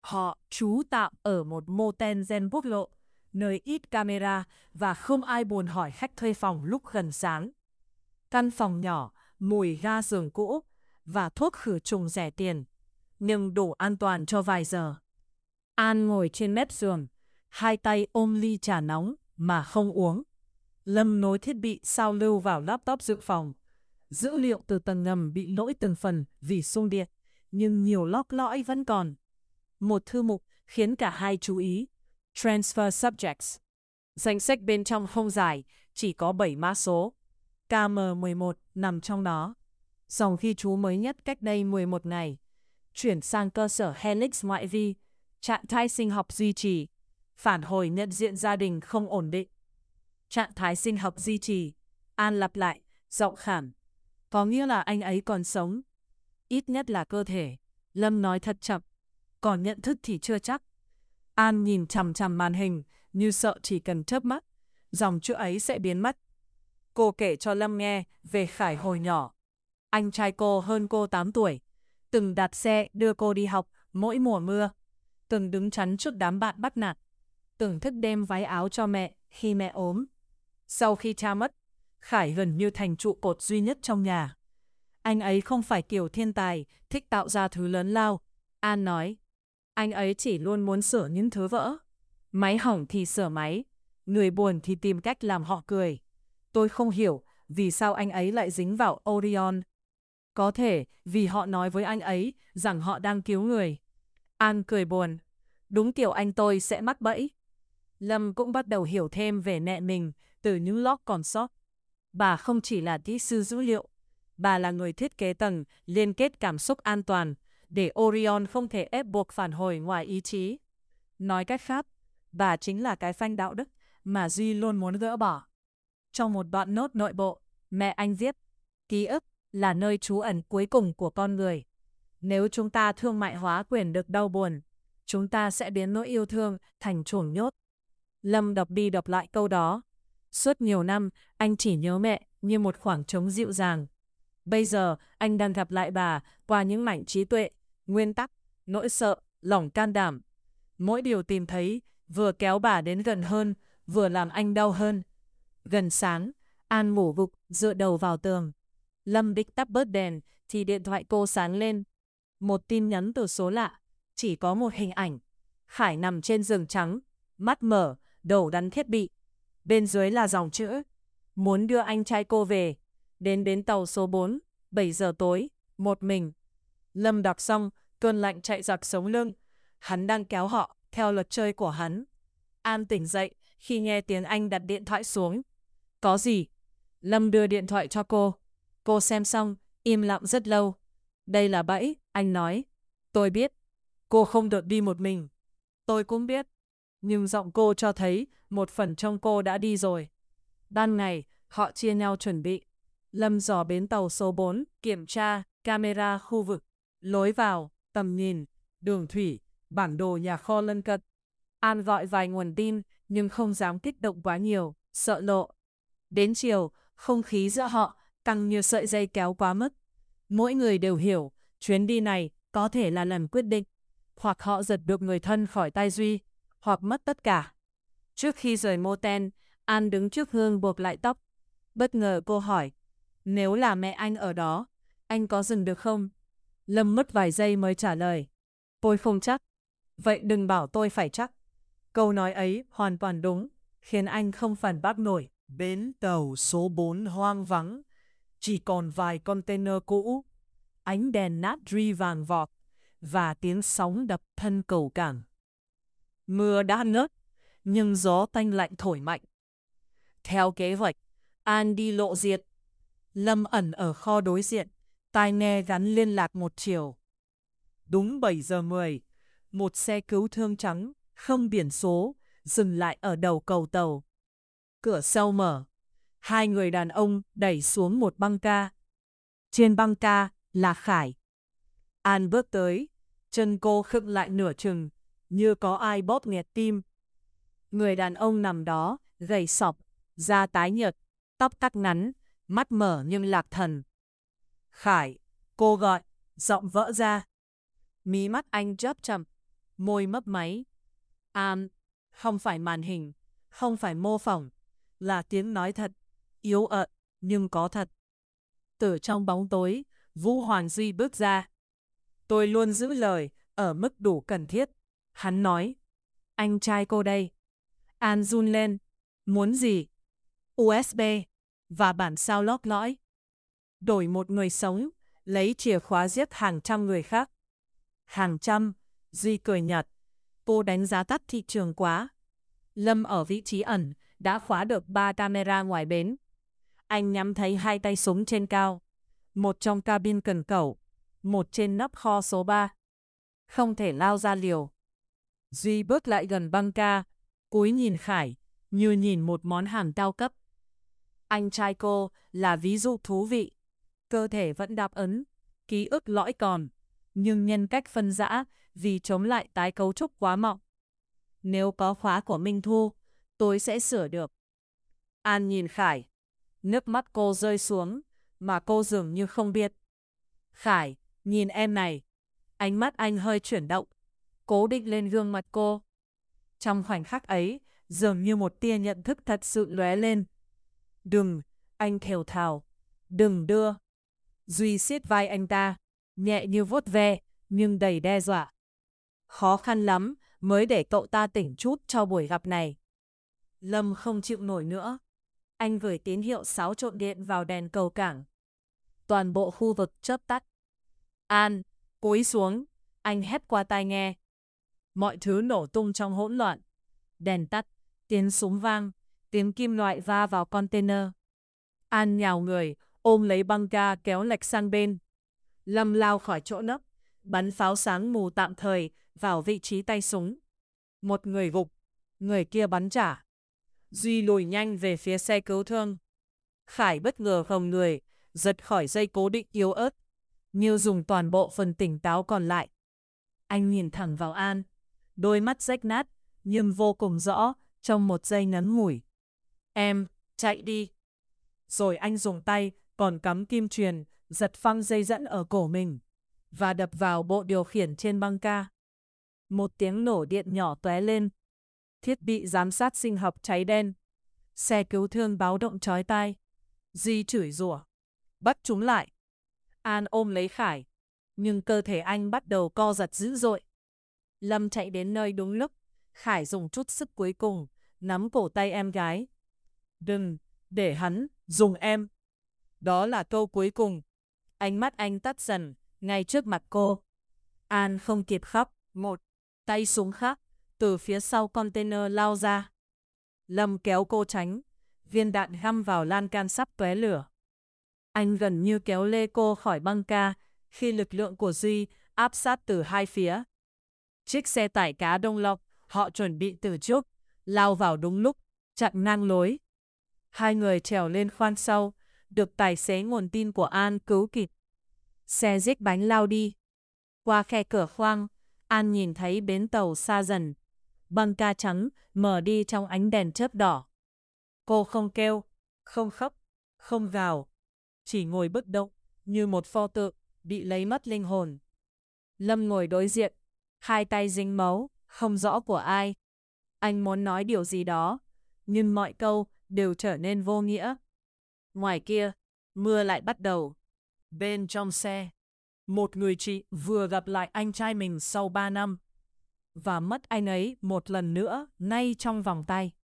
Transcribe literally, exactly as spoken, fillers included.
Họ trú tạm ở một motel gen quốc lộ, nơi ít camera và không ai buồn hỏi khách thuê phòng lúc gần sáng. Căn phòng nhỏ, mùi ga giường cũ và thuốc khử trùng rẻ tiền, nhưng đủ an toàn cho vài giờ. An ngồi trên mép giường, hai tay ôm ly trà nóng mà không uống. Lâm nối thiết bị sao lưu vào laptop dự phòng. Dữ liệu từ tầng ngầm bị lỗi từng phần vì xung điện, nhưng nhiều log lõi vẫn còn. Một thư mục khiến cả hai chú ý. Transfer subjects. Danh sách bên trong không dài, chỉ có bảy mã số. K M mười một nằm trong đó. Dòng ghi chú mới nhất cách đây mười một ngày. Chuyển sang cơ sở Helix ngoại vi. Trạng thái sinh học duy trì. Phản hồi nhận diện gia đình không ổn định. Trạng thái sinh học duy trì. An lặp lại, giọng khản. Có nghĩa là anh ấy còn sống. Ít nhất là cơ thể. Lâm nói thật chậm. Còn nhận thức thì chưa chắc. An nhìn chằm chằm màn hình, như sợ chỉ cần chớp mắt, dòng chữ ấy sẽ biến mất. Cô kể cho Lâm nghe về Khải hồi nhỏ. Anh trai cô hơn cô tám tuổi. Từng đặt xe đưa cô đi học mỗi mùa mưa. Từng đứng chắn trước đám bạn bắt nạt. Từng thức đêm váy áo cho mẹ khi mẹ ốm. Sau khi cha mất, Khải gần như thành trụ cột duy nhất trong nhà. Anh ấy không phải kiểu thiên tài, thích tạo ra thứ lớn lao. An nói, anh ấy chỉ luôn muốn sửa những thứ vỡ. Máy hỏng thì sửa máy, người buồn thì tìm cách làm họ cười. Tôi không hiểu vì sao anh ấy lại dính vào Orion. Có thể vì họ nói với anh ấy rằng họ đang cứu người. An cười buồn. Đúng kiểu anh tôi sẽ mắc bẫy. Lâm cũng bắt đầu hiểu thêm về mẹ mình từ những log còn sót. Bà không chỉ là kỹ sư dữ liệu. Bà là người thiết kế tầng liên kết cảm xúc an toàn để Orion không thể ép buộc phản hồi ngoài ý chí. Nói cách khác, bà chính là cái phanh đạo đức mà Duy luôn muốn gỡ bỏ. Trong một đoạn nốt nội bộ, mẹ anh viết, ký ức là nơi trú ẩn cuối cùng của con người. Nếu chúng ta thương mại hóa quyền được đau buồn, chúng ta sẽ biến nỗi yêu thương thành chuồng nhốt. Lâm đọc đi đọc lại câu đó. Suốt nhiều năm, anh chỉ nhớ mẹ như một khoảng trống dịu dàng. Bây giờ, anh đang gặp lại bà qua những mảnh trí tuệ, nguyên tắc, nỗi sợ, lòng can đảm. Mỗi điều tìm thấy vừa kéo bà đến gần hơn, vừa làm anh đau hơn. Gần sáng, An ngủ gục dựa đầu vào tường. Lâm định tắt bớt đèn thì điện thoại cô sáng lên. Một tin nhắn từ số lạ, chỉ có một hình ảnh. Khải nằm trên giường trắng, mắt mở, đầu đắn thiết bị. Bên dưới là dòng chữ, muốn đưa anh trai cô về, đến bến tàu số bốn, bảy giờ tối, một mình. Lâm đọc xong, cơn lạnh chạy giặc sống lưng. Hắn đang kéo họ theo luật chơi của hắn. An tỉnh dậy khi nghe tiếng anh đặt điện thoại xuống. Có gì? Lâm đưa điện thoại cho cô. Cô xem xong, im lặng rất lâu. Đây là bẫy, anh nói. Tôi biết. Cô không được đi một mình. Tôi cũng biết. Nhưng giọng cô cho thấy một phần trong cô đã đi rồi. Ban ngày, họ chia nhau chuẩn bị. Lâm dò bến tàu số bốn, kiểm tra, camera khu vực, lối vào, tầm nhìn, đường thủy, bản đồ nhà kho lân cận. An gọi vài nguồn tin, nhưng không dám kích động quá nhiều, sợ lộ. Đến chiều, không khí giữa họ căng như sợi dây kéo quá mức. Mỗi người đều hiểu, chuyến đi này có thể là lần quyết định. Hoặc họ giật được người thân khỏi tay Duy, hoặc mất tất cả. Trước khi rời motel, An đứng trước gương buộc lại tóc. Bất ngờ cô hỏi, nếu là mẹ anh ở đó, anh có dừng được không? Lâm mất vài giây mới trả lời, tôi không chắc. Vậy đừng bảo tôi phải chắc. Câu nói ấy hoàn toàn đúng, khiến anh không phản bác nổi. Bến tàu số bốn hoang vắng, chỉ còn vài container cũ, ánh đèn natri vàng vọt và tiếng sóng đập thân cầu cảng. Mưa đã ngớt, nhưng gió tanh lạnh thổi mạnh. Theo kế hoạch, An đi lộ diện. Lâm ẩn ở kho đối diện, tai nghe gắn liên lạc một chiều. Đúng bảy giờ mười, một xe cứu thương trắng, không biển số, dừng lại ở đầu cầu tàu. Cửa sau mở, hai người đàn ông đẩy xuống một băng ca. Trên băng ca là Khải. An bước tới, chân cô khựng lại nửa chừng, như có ai bóp nghẹt tim. Người đàn ông nằm đó, gầy sọc, da tái nhợt, tóc cắt ngắn, mắt mở nhưng lạc thần. Khải, cô gọi, giọng vỡ ra. Mí mắt anh chớp chậm, môi mấp máy. An, không phải màn hình, không phải mô phỏng, là tiếng nói thật, yếu ớt, nhưng có thật. Từ trong bóng tối, Vũ Hoàng Duy bước ra. Tôi luôn giữ lời, ở mức đủ cần thiết. Hắn nói, anh trai cô đây. An run lên, muốn gì? u ét bê, và bản sao lót lõi. Đổi một người sống, lấy chìa khóa giết hàng trăm người khác. Hàng trăm, Duy cười nhạt. Cô đánh giá thấp thị trường quá. Lâm ở vị trí ẩn, đã khóa được ba camera ngoài bến. Anh nhắm thấy hai tay súng trên cao. Một trong cabin cần cẩu, một trên nắp kho số ba. Không thể lao ra liều. Duy bước lại gần băng ca, cúi nhìn Khải, như nhìn một món hàng cao cấp. Anh trai cô là ví dụ thú vị. Cơ thể vẫn đáp ứng, ký ức lõi còn, nhưng nhân cách phân rã vì chống lại tái cấu trúc quá mọng. Nếu có khóa của Minh Thu, tôi sẽ sửa được. An nhìn Khải, nước mắt cô rơi xuống, mà cô dường như không biết. Khải, nhìn em này. Ánh mắt anh hơi chuyển động, cố định lên gương mặt cô. Trong khoảnh khắc ấy, dường như một tia nhận thức thật sự lóe lên. Đừng, anh thều thào, đừng đưa. Duy siết vai anh ta, nhẹ như vuốt ve, nhưng đầy đe dọa. Khó khăn lắm mới để cậu ta tỉnh chút cho buổi gặp này. Lâm không chịu nổi nữa. Anh gửi tín hiệu xáo trộn điện vào đèn cầu cảng. Toàn bộ khu vực chớp tắt. An, cúi xuống, anh hét qua tai nghe. Mọi thứ nổ tung trong hỗn loạn. Đèn tắt, tiếng súng vang, tiếng kim loại va vào container. An nhào người, ôm lấy băng ca kéo lệch sang bên. Lâm lao khỏi chỗ nấp, bắn pháo sáng mù tạm thời vào vị trí tay súng. Một người gục, người kia bắn trả. Duy lùi nhanh về phía xe cứu thương. Khải bất ngờ gồng người, giật khỏi dây cố định yếu ớt, như dùng toàn bộ phần tỉnh táo còn lại. Anh nhìn thẳng vào An, đôi mắt rách nát, nhưng vô cùng rõ, trong một giây ngắn ngủi. Em, chạy đi. Rồi anh dùng tay, còn cắm kim truyền, giật phăng dây dẫn ở cổ mình, và đập vào bộ điều khiển trên băng ca. Một tiếng nổ điện nhỏ tóe lên. Thiết bị giám sát sinh học cháy đen. Xe cứu thương báo động chói tai. Duy chửi rủa, bắt chúng lại. An ôm lấy Khải, nhưng cơ thể anh bắt đầu co giật dữ dội. Lâm chạy đến nơi đúng lúc. Khải dùng chút sức cuối cùng, nắm cổ tay em gái. Đừng, để hắn, dùng em. Đó là câu cuối cùng. Ánh mắt anh tắt dần, ngay trước mặt cô. An không kịp khóc. Một tay súng khác, từ phía sau container lao ra. Lâm kéo cô tránh. Viên đạn găm vào lan can sắp tóe lửa. Anh gần như kéo lê cô khỏi băng ca, khi lực lượng của Duy áp sát từ hai phía. Chiếc xe tải cá đông lọc, họ chuẩn bị từ trước, lao vào đúng lúc, chặn ngang lối. Hai người trèo lên khoang sau, được tài xế nguồn tin của An cứu kịp. Xe rích bánh lao đi. Qua khe cửa khoang, An nhìn thấy bến tàu xa dần. Băng ca trắng mở đi trong ánh đèn chớp đỏ. Cô không kêu, không khóc, không gào, chỉ ngồi bất động như một pho tượng bị lấy mất linh hồn. Lâm ngồi đối diện, hai tay dính máu, không rõ của ai. Anh muốn nói điều gì đó, nhưng mọi câu đều trở nên vô nghĩa. Ngoài kia, mưa lại bắt đầu. Bên trong xe, một người chị vừa gặp lại anh trai mình sau ba năm và mất anh ấy một lần nữa ngay trong vòng tay.